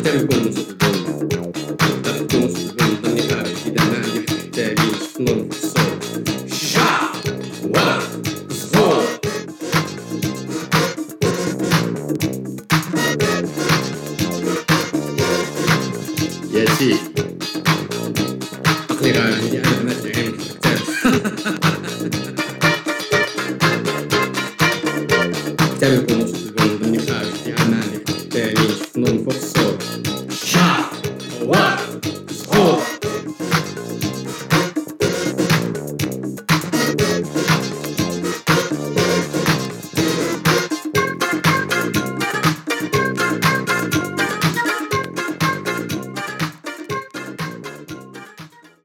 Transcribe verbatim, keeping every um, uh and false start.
حتى يكون صوت الظلم تقدر تكون صوت الظلم ضمني خارج إذا ما عندي تحتاجي نور في الصوت شا ولا صغور يا سي عقلي غادي أنا ما تعين في الكتاب حتى يكون صوت الظلم ضمني خارج إذا ما عندي تحتاجي نور فوق الصوت شا ولا